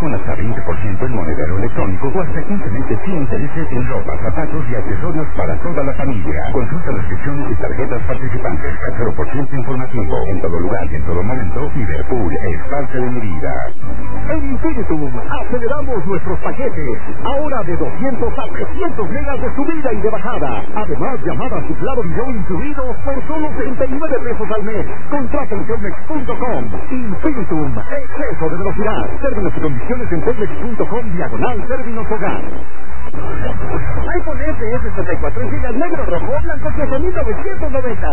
con hasta 20% en monedero electrónico o hasta 15 meses sin intereses en ropa, zapatos y accesorios para toda la familia. Consulta restricciones y tarjetas participantes. 0% informativo. En todo lugar y en todo momento, Liverpool es parte de mi vida. En Infinitum aceleramos nuestros paquetes. Ahora de 200 a 300 megas de subida y de bajada. Además, llamadas y claro video incluidos por solo 39 pesos al mes. Contrata en Telmex.com. Infinitum, exceso de velocidad. Términos y condiciones en Telmex.com/términos hogar. iPhone SE 64 GB negro, rojo, blanco, 7.990.